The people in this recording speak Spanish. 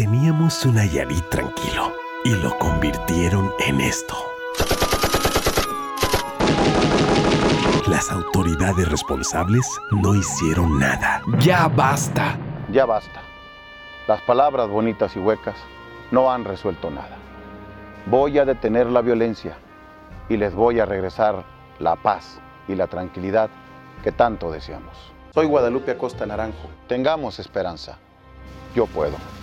Teníamos un Nayarit tranquilo y lo convirtieron en esto. Las autoridades responsables no hicieron nada. ¡Ya basta! Ya basta. Las palabras bonitas y huecas no han resuelto nada. Voy a detener la violencia y les voy a regresar la paz y la tranquilidad que tanto deseamos. Soy Guadalupe Acosta Naranjo. Tengamos esperanza. Yo puedo.